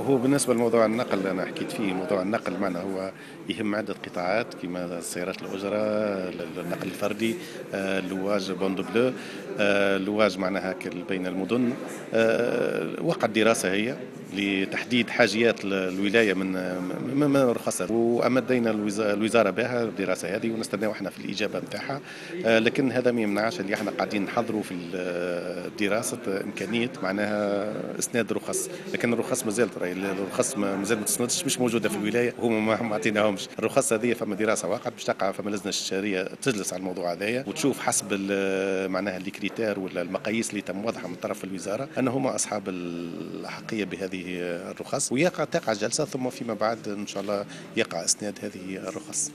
هو بالنسبة لموضوع النقل أنا حكيت فيه. موضوع النقل معنا هو يهم عدة قطاعات كما سيارات الأجرة، النقل الفردي، اللواج بوند بلو، اللواج معناها بين المدن. وقع الدراسة هي لتحديد حاجيات الولاية من رخصها، وأمدينا الوزارة بها الدراسة هذه ونستناو احنا في الإجابة نتاعها. لكن هذا ما يمنعش اللي احنا قاعدين نحضروا في دراسة إمكانية معناها إسناد رخص. لكن الرخص مازالت راهي الرخص مازال ما تسندش، مش موجودة في الولاية، هما ما عطيناهمش الرخص هذه. فما دراسة واقعة باش تقع، فما لازم الشرعية تجلس على الموضوع هذايا وتشوف حسب معناها الكريتير ولا المقاييس اللي تم وضعها من طرف الوزارة أن هما أصحاب الأحقية بهذه الرخص، تقع جلسة ثم فيما بعد إن شاء الله يقع إسناد هذه الرخص.